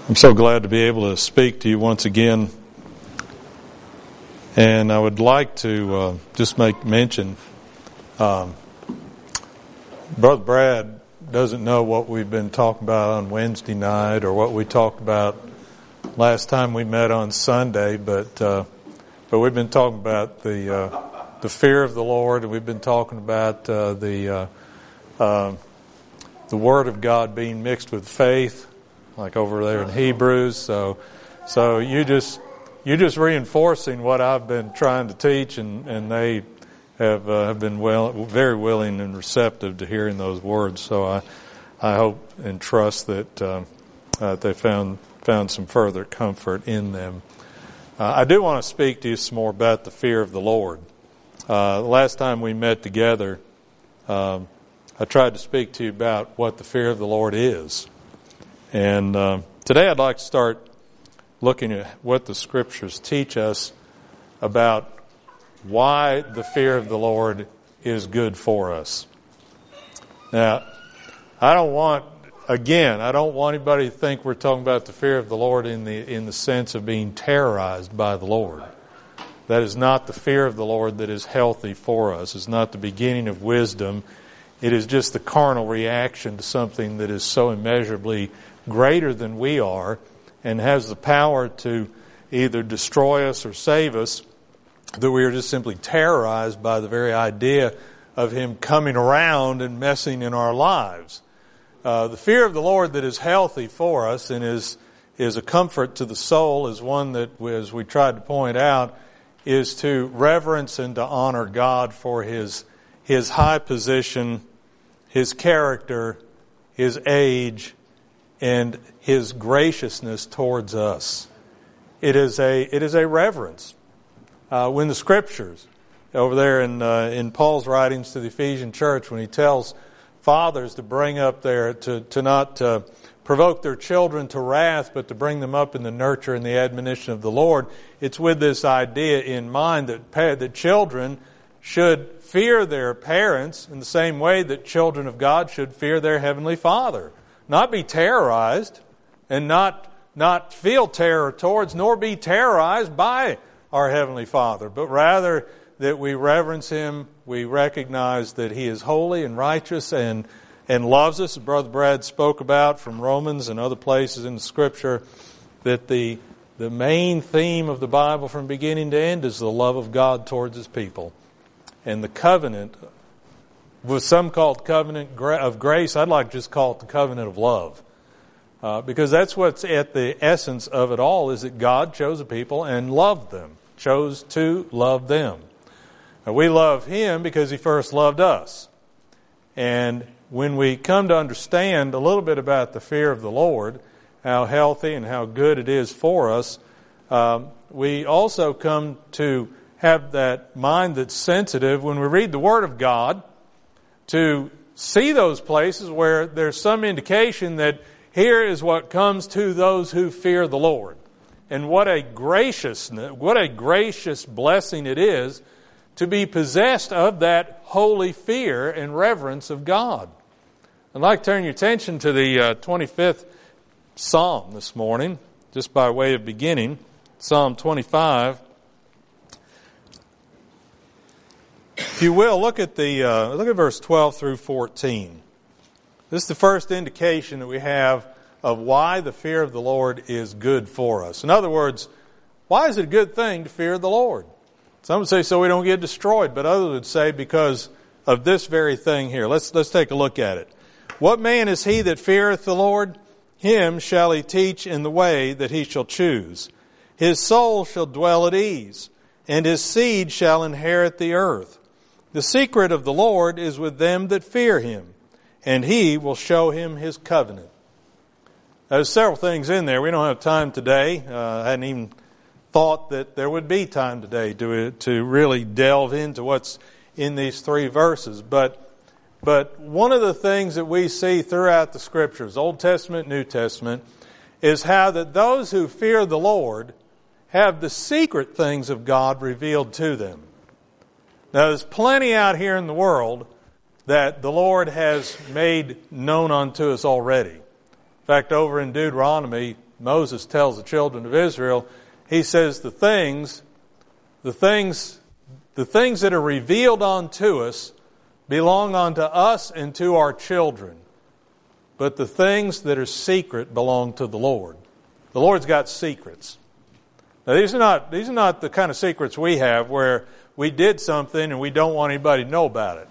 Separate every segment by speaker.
Speaker 1: I'm so glad to be able to speak to you once again. And I would like to just make mention, Brother Brad doesn't know what we've been talking about on Wednesday night or what we talked about last time we met on Sunday, but we've been talking about the fear of the Lord, and we've been talking about the Word of God being mixed with faith, like over there in Hebrews. So you just reinforcing what I've been trying to teach, and they have been very willing and receptive to hearing those words. So I hope and trust that they found some further comfort in them. I do want to speak to you some more about the fear of the Lord. The last time we met together, I tried to speak to you about what the fear of the Lord is. And today I'd like to start looking at what the Scriptures teach us about why the fear of the Lord is good for us. Now, I don't want anybody to think we're talking about the fear of the Lord in the sense of being terrorized by the Lord. That is not the fear of the Lord that is healthy for us. It's not the beginning of wisdom. It is just the carnal reaction to something that is so immeasurably greater than we are and has the power to either destroy us or save us, that we are just simply terrorized by the very idea of Him coming around and messing in our lives. The fear of the Lord that is healthy for us and is a comfort to the soul is one that, as we tried to point out, is to reverence and to honor God for His high position, His character, His age, and His graciousness towards us. It is a reverence. When the Scriptures, over there in Paul's writings to the Ephesian church, when he tells fathers to bring up to not provoke their children to wrath, but to bring them up in the nurture and the admonition of the Lord, it's with this idea in mind that children should fear their parents in the same way that children of God should fear their Heavenly Father. Not be terrorized and not feel terror towards, nor be terrorized by our Heavenly Father, but rather that we reverence Him, we recognize that He is holy and righteous and loves us. Brother Brad spoke about from Romans and other places in the Scripture that the main theme of the Bible from beginning to end is the love of God towards His people. And the covenant, with some called covenant of grace, I'd like to just call it the covenant of love. Because that's what's at the essence of it all, is that God chose a people and loved them, chose to love them. Now, we love Him because He first loved us. And when we come to understand a little bit about the fear of the Lord, how healthy and how good it is for us, we also come to have that mind that's sensitive when we read the Word of God to see those places where there's some indication that here is what comes to those who fear the Lord. And what a gracious blessing it is to be possessed of that holy fear and reverence of God. I'd like to turn your attention to the 25th Psalm this morning, just by way of beginning. Psalm 25. If you will, look at verse 12 through 14. This is the first indication that we have of why the fear of the Lord is good for us. In other words, why is it a good thing to fear the Lord? Some would say so we don't get destroyed, but others would say because of this very thing here. Let's take a look at it. What man is he that feareth the Lord? Him shall He teach in the way that he shall choose. His soul shall dwell at ease, and his seed shall inherit the earth. The secret of the Lord is with them that fear Him, and He will show him His covenant. There's several things in there. We don't have time today. I hadn't even thought that there would be time today to really delve into what's in these three verses. But one of the things that we see throughout the Scriptures, Old Testament, New Testament, is how that those who fear the Lord have the secret things of God revealed to them. Now, there's plenty out here in the world that the Lord has made known unto us already. In fact, over in Deuteronomy Moses tells the children of Israel, he says the things that are revealed unto us belong unto us and to our children. But the things that are secret belong to the Lord. The Lord's got secrets. Now these are not the kind of secrets we have where we did something and we don't want anybody to know about it.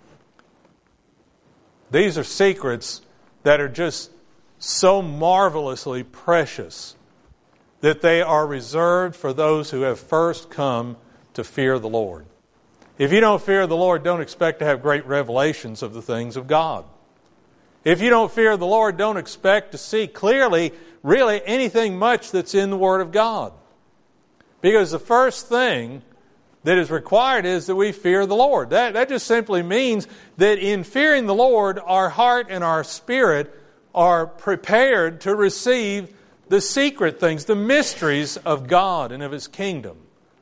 Speaker 1: These are secrets that are just so marvelously precious that they are reserved for those who have first come to fear the Lord. If you don't fear the Lord, don't expect to have great revelations of the things of God. If you don't fear the Lord, don't expect to see clearly, really, anything much that's in the Word of God. Because the first thing that is required is that we fear the Lord. That just simply means that in fearing the Lord, our heart and our spirit are prepared to receive the secret things, the mysteries of God and of His kingdom.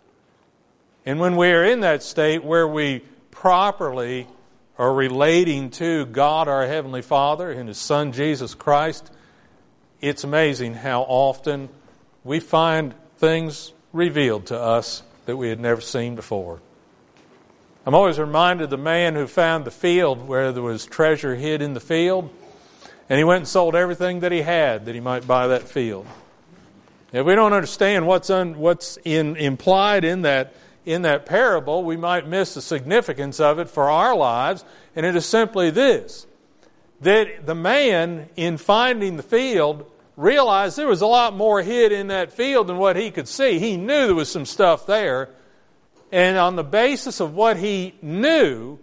Speaker 1: And when we are in that state where we properly are relating to God our Heavenly Father and His Son Jesus Christ, it's amazing how often we find things revealed to us that we had never seen before. I'm always reminded of the man who found the field where there was treasure hid in the field, and he went and sold everything that he had that he might buy that field. If we don't understand what's implied in that parable, we might miss the significance of it for our lives, and it is simply this, that the man, in finding the field, realized there was a lot more hid in that field than what he could see. He knew there was some stuff there, and on the basis of what he knew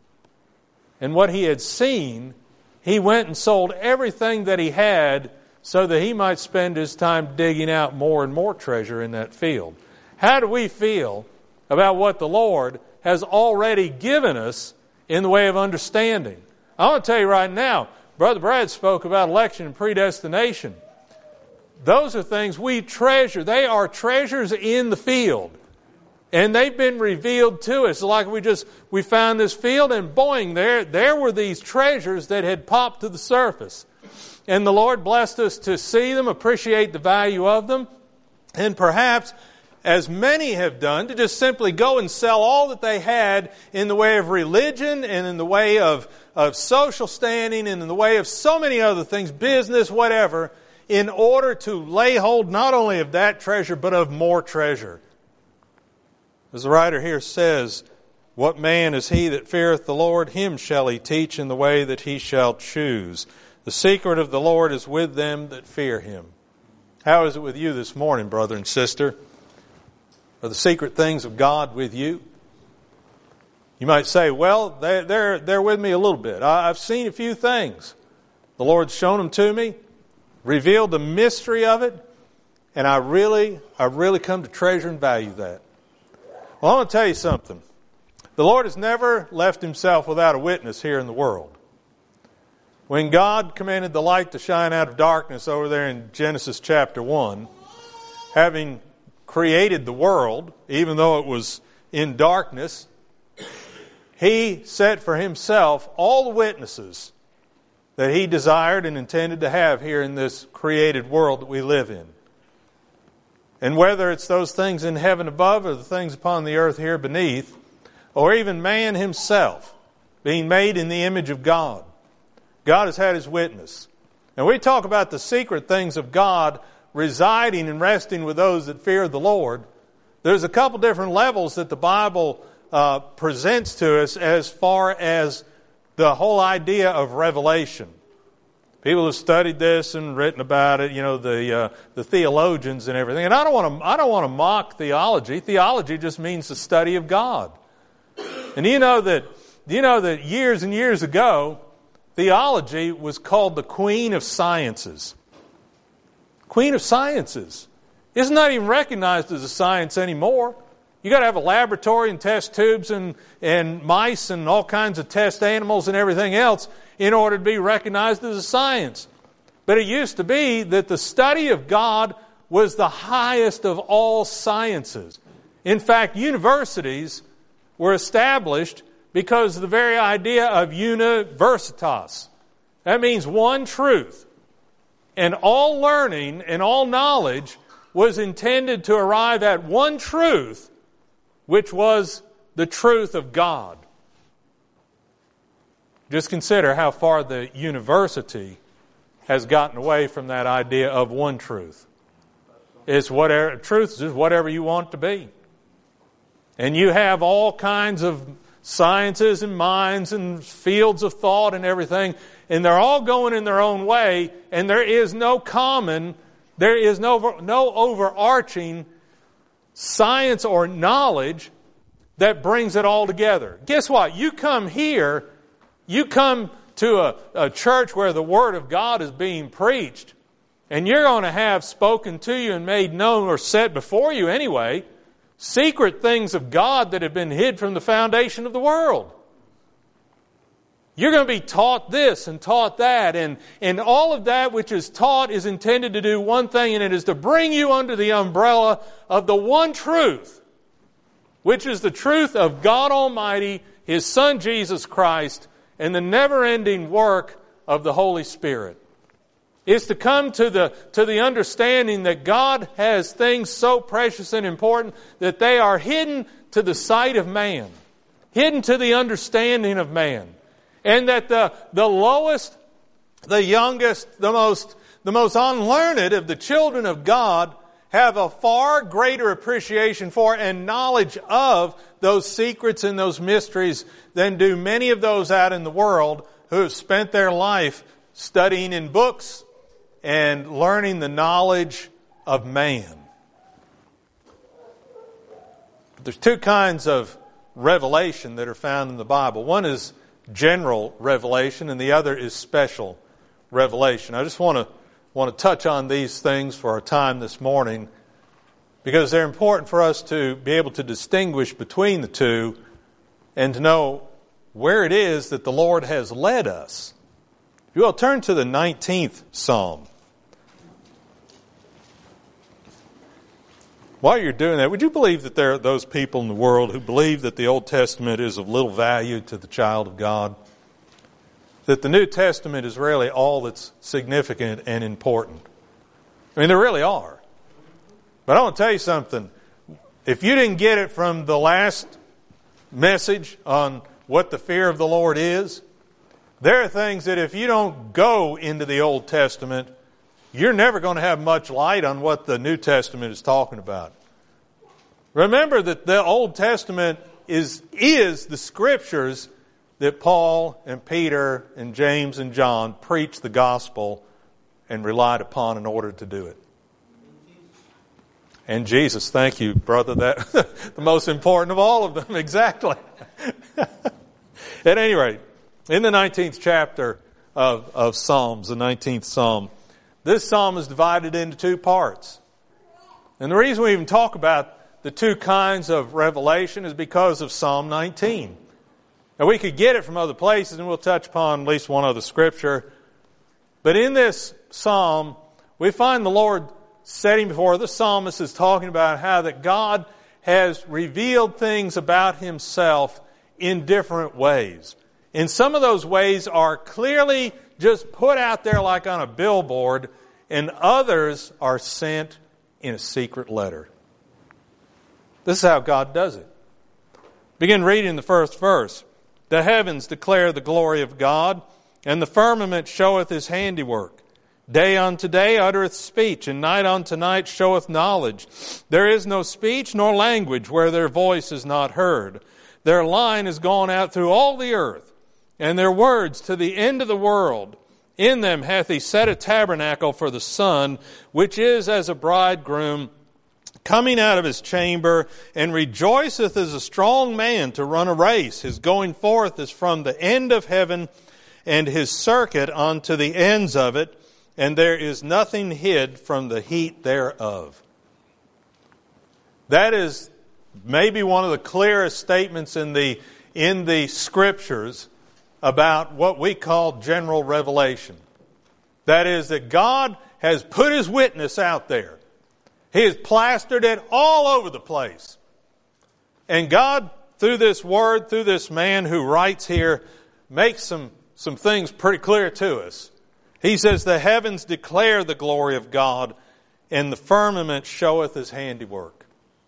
Speaker 1: and what he had seen, he went and sold everything that he had so that he might spend his time digging out more and more treasure in that field. How do we feel about what the Lord has already given us in the way of understanding? I want to tell you right now, Brother Brad spoke about election and predestination. Those are things we treasure. They are treasures in the field. And they've been revealed to us. Like we found this field, and boing, there were these treasures that had popped to the surface. And the Lord blessed us to see them, appreciate the value of them, and perhaps, as many have done, to just simply go and sell all that they had in the way of religion and in the way of social standing and in the way of so many other things, business, whatever, in order to lay hold not only of that treasure, but of more treasure. As the writer here says, "What man is he that feareth the Lord? Him shall he teach in the way that he shall choose. The secret of the Lord is with them that fear Him." How is it with you this morning, brother and sister? Are the secret things of God with you? You might say, well, they're with me a little bit. I've seen a few things. The Lord's shown them to me, revealed the mystery of it, and I really come to treasure and value that. Well, I want to tell you something. The Lord has never left Himself without a witness here in the world. When God commanded the light to shine out of darkness over there in Genesis chapter 1, having created the world, even though it was in darkness, He set for Himself all the witnesses that He desired and intended to have here in this created world that we live in. And whether it's those things in heaven above or the things upon the earth here beneath, or even man himself being made in the image of God, God has had His witness. And we talk about the secret things of God residing and resting with those that fear the Lord. There's a couple different levels that the Bible presents to us as far as the whole idea of revelation. People have studied this and written about it, the theologians and everything. And I don't want to mock theology. Theology just means the study of God. And do you know that years and years ago, theology was called the Queen of Sciences. Queen of Sciences. It's not even recognized as a science anymore. You got to have a laboratory and test tubes and mice and all kinds of test animals and everything else in order to be recognized as a science. But it used to be that the study of God was the highest of all sciences. In fact, universities were established because of the very idea of universitas. That means one truth. And all learning and all knowledge was intended to arrive at one truth, which was the truth of God. Just consider how far the university has gotten away from that idea of one truth. It's whatever, truth is just whatever you want it to be. And you have all kinds of sciences and minds and fields of thought and everything, and they're all going in their own way, and there is no overarching science or knowledge that brings it all together. Guess what? You come here, you come to a church where the Word of God is being preached, and you're going to have spoken to you and made known or set before you anyway, secret things of God that have been hid from the foundation of the world. You're going to be taught this and taught that, and all of that which is taught is intended to do one thing, and it is to bring you under the umbrella of the one truth, which is the truth of God Almighty, His Son Jesus Christ, and the never-ending work of the Holy Spirit. It's to come to the understanding that God has things so precious and important that they are hidden to the sight of man, hidden to the understanding of man. And that the lowest, the youngest, the most unlearned of the children of God have a far greater appreciation for and knowledge of those secrets and those mysteries than do many of those out in the world who have spent their life studying in books and learning the knowledge of man. There's two kinds of revelation that are found in the Bible. One is general revelation, and the other is special revelation. I just want to touch on these things for our time this morning because they're important for us to be able to distinguish between the two and to know where it is that the Lord has led us. If you will, turn to the 19th Psalm. While you're doing that, would you believe that there are those people in the world who believe that the Old Testament is of little value to the child of God? That the New Testament is really all that's significant and important? I mean, there really are. But I want to tell you something. If you didn't get it from the last message on what the fear of the Lord is, there are things that if you don't go into the Old Testament, you're never going to have much light on what the New Testament is talking about. Remember that the Old Testament is the Scriptures that Paul and Peter and James and John preached the gospel and relied upon in order to do it. And Jesus, thank you, brother, that the most important of all of them, exactly. At any rate, in the 19th chapter of Psalms, the 19th Psalm, this psalm is divided into two parts. And the reason we even talk about the two kinds of revelation is because of Psalm 19. Now we could get it from other places, and we'll touch upon at least one other scripture. But in this psalm, we find the Lord setting before the psalmist is talking about how that God has revealed things about Himself in different ways. And some of those ways are clearly just put out there like on a billboard, and others are sent in a secret letter. This is how God does it. Begin reading the first verse. The heavens declare the glory of God, and the firmament showeth His handiwork. Day unto day uttereth speech, and night unto night showeth knowledge. There is no speech nor language where their voice is not heard. Their line is gone out through all the earth, and their words to the end of the world. In them hath He set a tabernacle for the sun, which is as a bridegroom coming out of his chamber, and rejoiceth as a strong man to run a race. His going forth is from the end of heaven, and His circuit unto the ends of it, and there is nothing hid from the heat thereof. That is maybe one of the clearest statements in the Scriptures about what we call general revelation. That is, that God has put His witness out there. He has plastered it all over the place. And God, through this word, through this man who writes here, makes some things pretty clear to us. He says, the heavens declare the glory of God, and the firmament showeth His handiwork.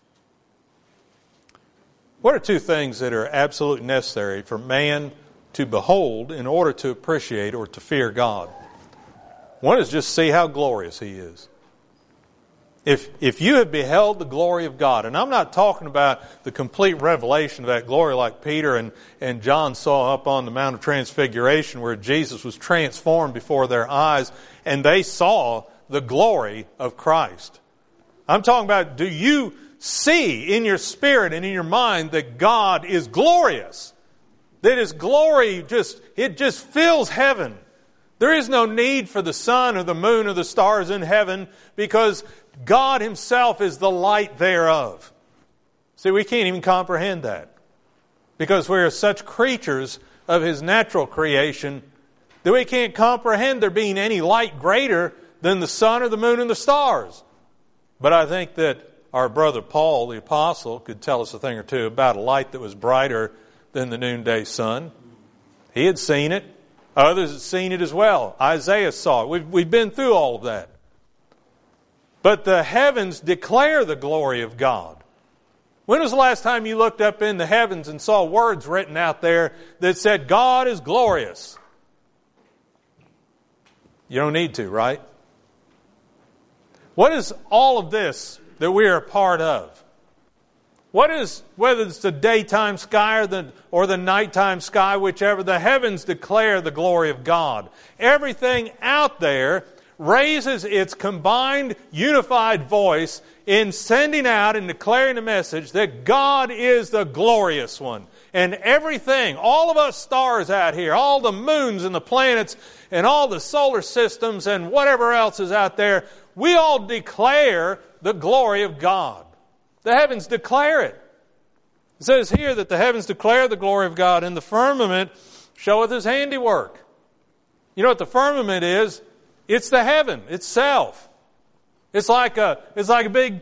Speaker 1: What are two things that are absolutely necessary for man to behold in order to appreciate or to fear God? One is just see how glorious He is. If you have beheld the glory of God, and I'm not talking about the complete revelation of that glory like Peter and John saw up on the Mount of Transfiguration where Jesus was transformed before their eyes and they saw the glory of Christ. I'm talking about, do you see in your spirit and in your mind that God is glorious? That His glory just fills heaven. There is no need for the sun or the moon or the stars in heaven because God Himself is the light thereof. See, we can't even comprehend that because we are such creatures of His natural creation that we can't comprehend there being any light greater than the sun or the moon and the stars. But I think that our brother Paul, the apostle, could tell us a thing or two about a light that was brighter than the noonday sun. He had seen it. Others had seen it as well. Isaiah saw it. We've been through all of that. But the heavens declare the glory of God. When was the last time you looked up in the heavens and saw words written out there that said, God is glorious? You don't need to, right? What is all of this that we are a part of? What is, whether it's the daytime sky or the nighttime sky, whichever, the heavens declare the glory of God. Everything out there raises its combined, unified voice in sending out and declaring the message that God is the glorious one. And everything, all of us stars out here, all the moons and the planets and all the solar systems and whatever else is out there, we all declare the glory of God. The heavens declare it. It says here that the heavens declare the glory of God, and the firmament showeth His handiwork. You know what the firmament is? It's the heaven itself. It's like a big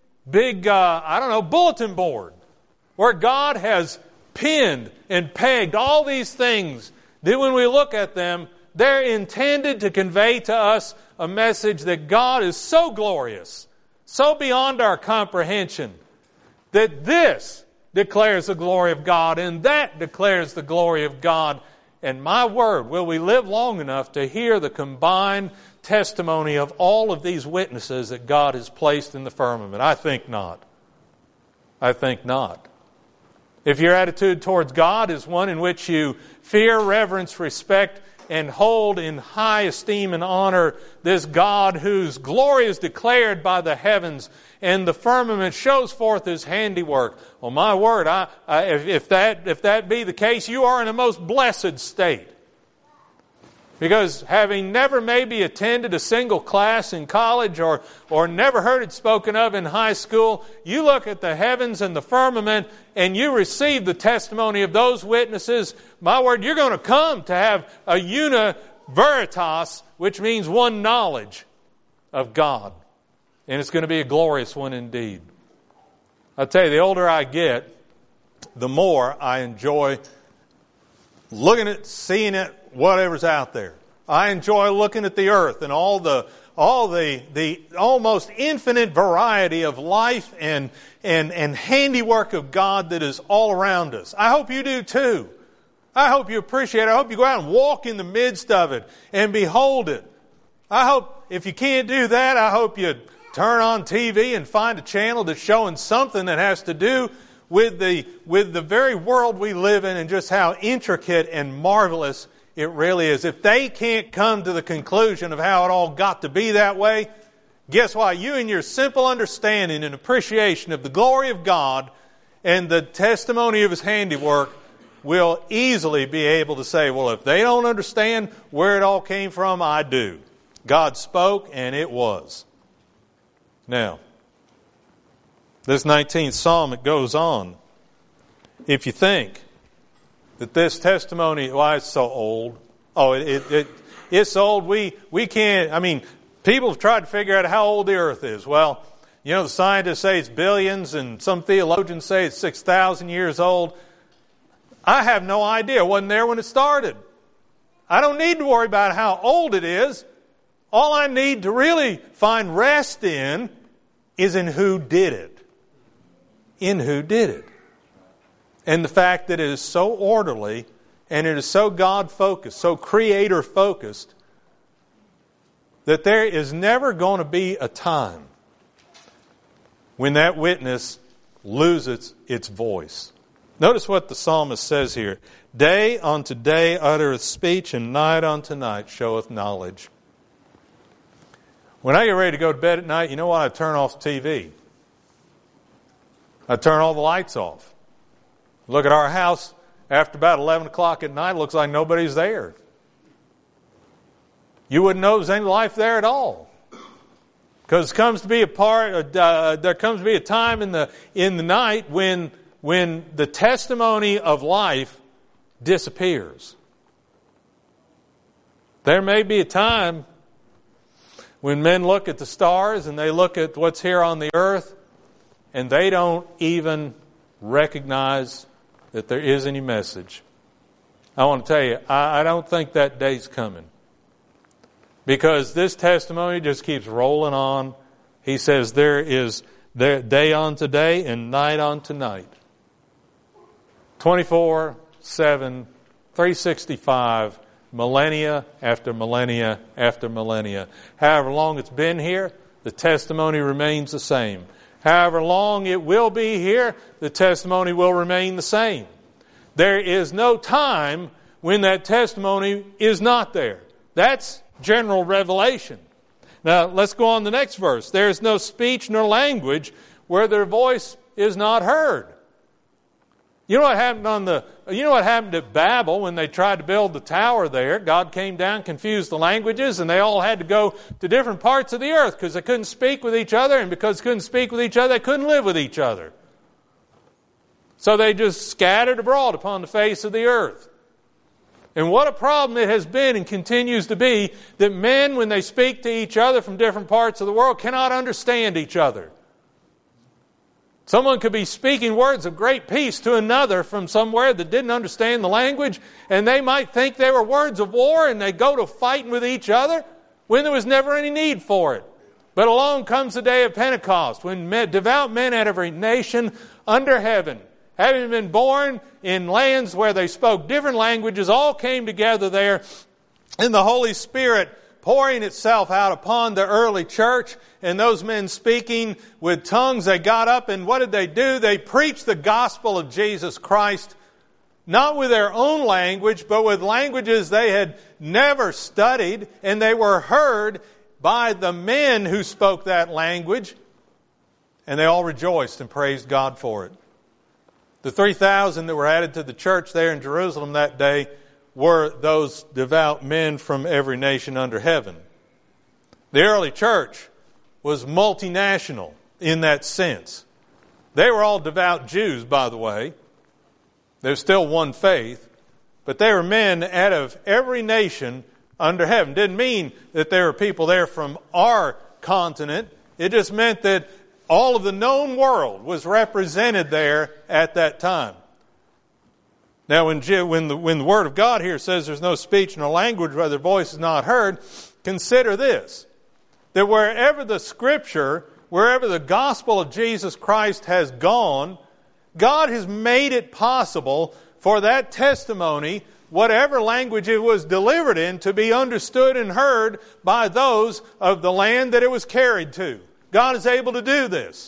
Speaker 1: bulletin board where God has pinned and pegged all these things that when we look at them, they're intended to convey to us a message that God is so glorious, so beyond our comprehension, that this declares the glory of God and that declares the glory of God. And my word, will we live long enough to hear the combined testimony of all of these witnesses that God has placed in the firmament? I think not. I think not. If your attitude towards God is one in which you fear, reverence, respect, and hold in high esteem and honor this God whose glory is declared by the heavens and the firmament shows forth His handiwork. Well, my word, if that be the case, you are in a most blessed state. Because having never maybe attended a single class in college or never heard it spoken of in high school, you look at the heavens and the firmament and you receive the testimony of those witnesses. My word, you're going to come to have a una veritas, which means one knowledge of God. And it's going to be a glorious one indeed. I'll tell you, the older I get, the more I enjoy looking at, seeing it, whatever's out there. I enjoy looking at the earth and all the almost infinite variety of life and handiwork of God that is all around us. I hope you do too. I hope you appreciate it. I hope you go out and walk in the midst of it and behold it. I hope, if you can't do that, I hope you turn on TV and find a channel that's showing something that has to do with the very world we live in and just how intricate and marvelous it really is. If they can't come to the conclusion of how it all got to be that way, guess what? You and your simple understanding and appreciation of the glory of God and the testimony of His handiwork will easily be able to say, well, if they don't understand where it all came from, I do. God spoke and it was. Now, this 19th Psalm, it goes on. If you think that this testimony, why it's so old. Oh, it's old. We can't, people have tried to figure out how old the earth is. Well, the scientists say it's billions and some theologians say it's 6,000 years old. I have no idea. I wasn't there when it started. I don't need to worry about how old it is. All I need to really find rest in is in who did it. In who did it. And the fact that it is so orderly and it is so God-focused, so Creator-focused, that there is never going to be a time when that witness loses its voice. Notice what the psalmist says here. Day unto day uttereth speech, and night unto night showeth knowledge. When I get ready to go to bed at night, you know what? I turn off the TV. I turn all the lights off. Look at our house. After about 11 o'clock at night, it looks like nobody's there. You wouldn't know there's any life there at all. Because there comes to be a time in the night when the testimony of life disappears. There may be a time when men look at the stars and they look at what's here on the earth and they don't even recognize that there is any message. I want to tell you, I don't think that day's coming. Because this testimony just keeps rolling on. He says there is day unto day and night unto night. 24/7, 365, millennia after millennia after millennia. However long it's been here, the testimony remains the same. However long it will be here, the testimony will remain the same. There is no time when that testimony is not there. That's general revelation. Now, let's go on to the next verse. There is no speech nor language where their voice is not heard. You know what happened at Babel when they tried to build the tower there? God came down, confused the languages, and they all had to go to different parts of the earth because they couldn't speak with each other, and because they couldn't speak with each other, they couldn't live with each other. So they just scattered abroad upon the face of the earth. And what a problem it has been and continues to be that men, when they speak to each other from different parts of the world, cannot understand each other. Someone could be speaking words of great peace to another from somewhere that didn't understand the language, and they might think they were words of war, and they go to fighting with each other when there was never any need for it. But along comes the day of Pentecost, when devout men out of every nation under heaven, having been born in lands where they spoke different languages, all came together there, and the Holy Spirit pouring itself out upon the early church, and those men speaking with tongues. They got up, and what did they do? They preached the gospel of Jesus Christ, not with their own language, but with languages they had never studied, and they were heard by the men who spoke that language, and they all rejoiced and praised God for it. The 3,000 that were added to the church there in Jerusalem that day were those devout men from every nation under heaven. The early church was multinational in that sense. They were all devout Jews, by the way. There's still one faith, but they were men out of every nation under heaven. Didn't mean that there were people there from our continent. It just meant that all of the known world was represented there at that time. Now, when the Word of God here says there's no speech nor language where their voice is not heard, consider this, that wherever the Scripture, wherever the gospel of Jesus Christ has gone, God has made it possible for that testimony, whatever language it was delivered in, to be understood and heard by those of the land that it was carried to. God is able to do this.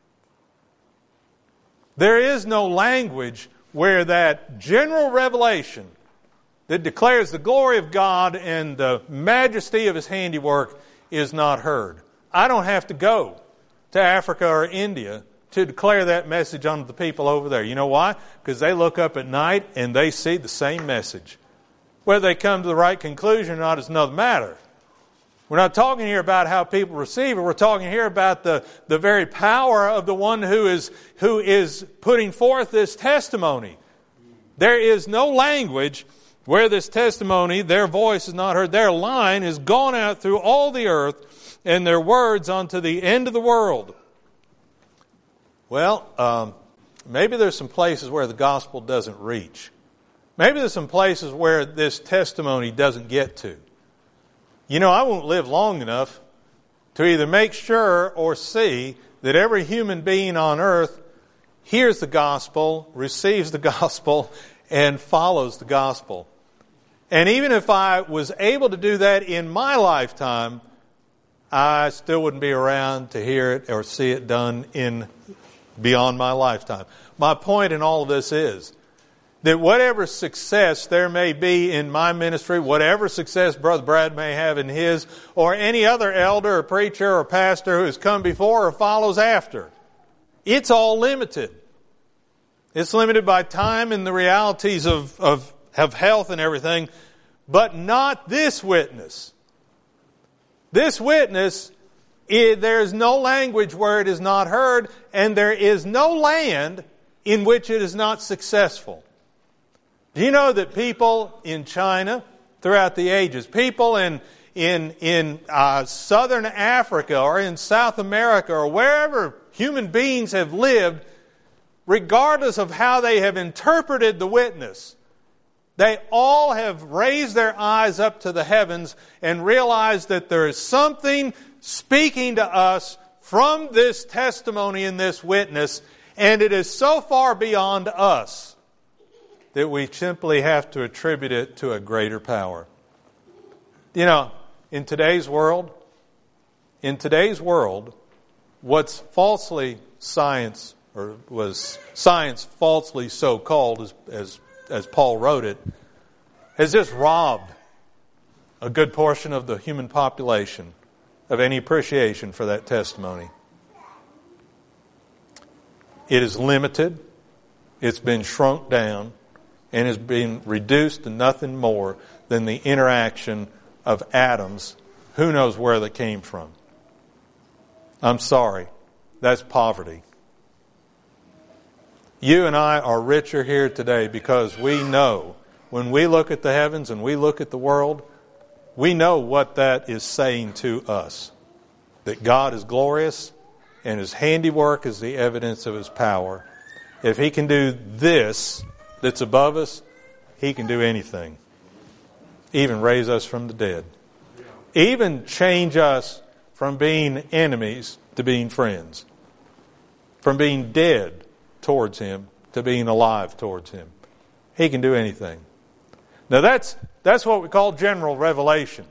Speaker 1: There is no language where that general revelation that declares the glory of God and the majesty of His handiwork is not heard. I don't have to go to Africa or India to declare that message unto the people over there. You know why? Because they look up at night and they see the same message. Whether they come to the right conclusion or not is another matter. We're not talking here about how people receive it. We're talking here about the very power of the one who is putting forth this testimony. There is no language where this testimony, their voice is not heard. Their line is gone out through all the earth, and their words unto the end of the world. Well, maybe there's some places where the gospel doesn't reach. Maybe there's some places where this testimony doesn't get to. You know, I won't live long enough to either make sure or see that every human being on earth hears the gospel, receives the gospel, and follows the gospel. And even if I was able to do that in my lifetime, I still wouldn't be around to hear it or see it done beyond my lifetime. My point in all of this is that whatever success there may be in my ministry, whatever success Brother Brad may have in his, or any other elder or preacher or pastor who has come before or follows after, it's all limited. It's limited by time and the realities of health and everything, but not this witness. This witness, there is no language where it is not heard, and there is no land in which it is not successful. Do you know that people in China throughout the ages, people in southern Africa or in South America or wherever human beings have lived, regardless of how they have interpreted the witness, they all have raised their eyes up to the heavens and realized that there is something speaking to us from this testimony and this witness, and it is so far beyond us that we simply have to attribute it to a greater power. You know, in today's world, what's falsely science, or was science falsely so called, as Paul wrote it, has just robbed a good portion of the human population of any appreciation for that testimony. It is limited, it's been shrunk down, and has been reduced to nothing more than the interaction of atoms. Who knows where they came from? I'm sorry, that's poverty. You and I are richer here today because we know, when we look at the heavens and we look at the world, we know what that is saying to us. That God is glorious and His handiwork is the evidence of His power. If He can do this that's above us, He can do anything. Even raise us from the dead. Even change us from being enemies to being friends. From being dead towards Him to being alive towards Him. He can do anything. Now that's what we call general revelation.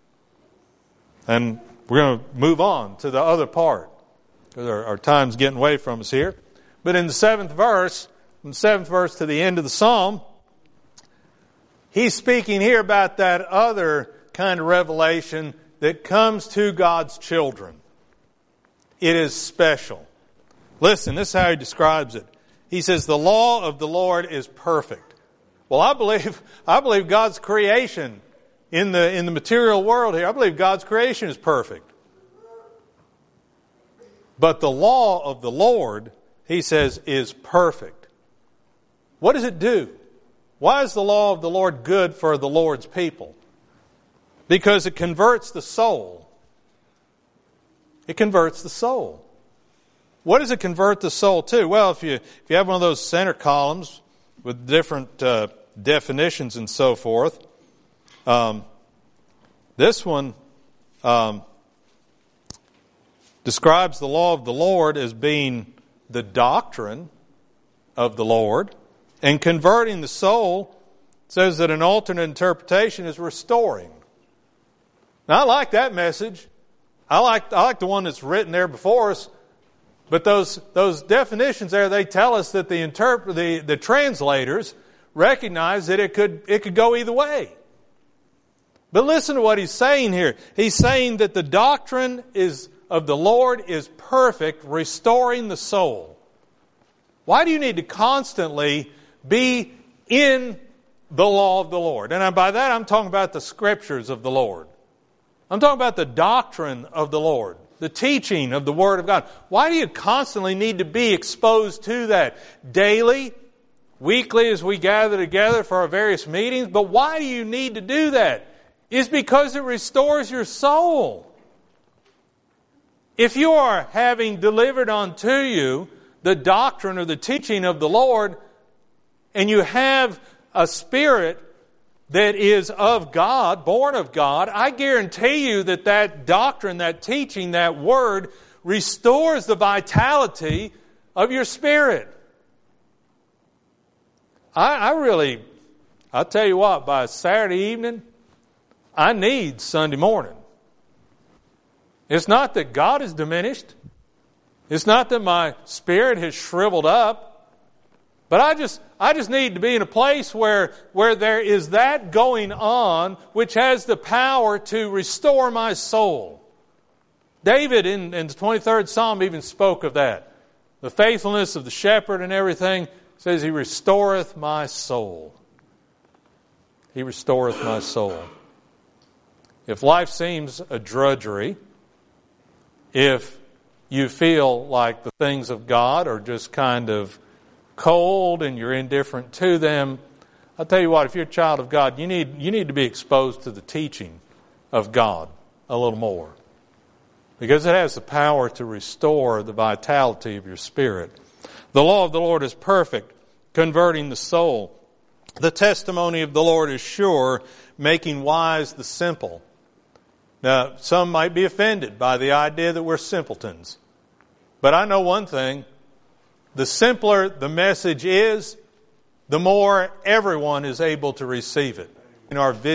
Speaker 1: And we're going to move on to the other part, because our time's getting away from us here. But in the 7th verse, from the 7th verse to the end of the psalm, he's speaking here about that other kind of revelation that comes to God's children. It is special. Listen, this is how he describes it. He says, the law of the Lord is perfect. Well, I believe God's creation in the material world here, I believe God's creation is perfect. But the law of the Lord, he says, is perfect. What does it do? Why is the law of the Lord good for the Lord's people? Because it converts the soul. It converts the soul. What does it convert the soul to? Well, if you have one of those center columns with different definitions and so forth, this one describes the law of the Lord as being the doctrine of the Lord, and converting the soul says that an alternate interpretation is restoring. Now, I like that message. I like the one that's written there before us. But those definitions there, they tell us that the translators recognize that it could go either way. But listen to what he's saying here. He's saying that the doctrine of the Lord is perfect, restoring the soul. Why do you need to constantly be in the law of the Lord? And by that I'm talking about the scriptures of the Lord. I'm talking about the doctrine of the Lord, the teaching of the Word of God. Why do you constantly need to be exposed to that? Daily, weekly as we gather together for our various meetings. But why do you need to do that? It's because it restores your soul. If you are having delivered unto you the doctrine or the teaching of the Lord, and you have a spirit that is of God, born of God, I guarantee you that that doctrine, that teaching, that word restores the vitality of your spirit. I'll tell you what, by Saturday evening, I need Sunday morning. It's not that God is diminished. It's not that my spirit has shriveled up. But I just need to be in a place where there is that going on which has the power to restore my soul. David in the 23rd Psalm even spoke of that. The faithfulness of the shepherd and everything says he restoreth my soul. He restoreth my soul. If life seems a drudgery, if you feel like the things of God are just kind of cold and you're indifferent to them, I'll tell you what, if you're a child of God, you need to be exposed to the teaching of God a little more. Because it has the power to restore the vitality of your spirit. The law of the Lord is perfect, converting the soul. The testimony of the Lord is sure, making wise the simple. Now, some might be offended by the idea that we're simpletons. But I know one thing. The simpler the message is, the more everyone is able to receive it. In our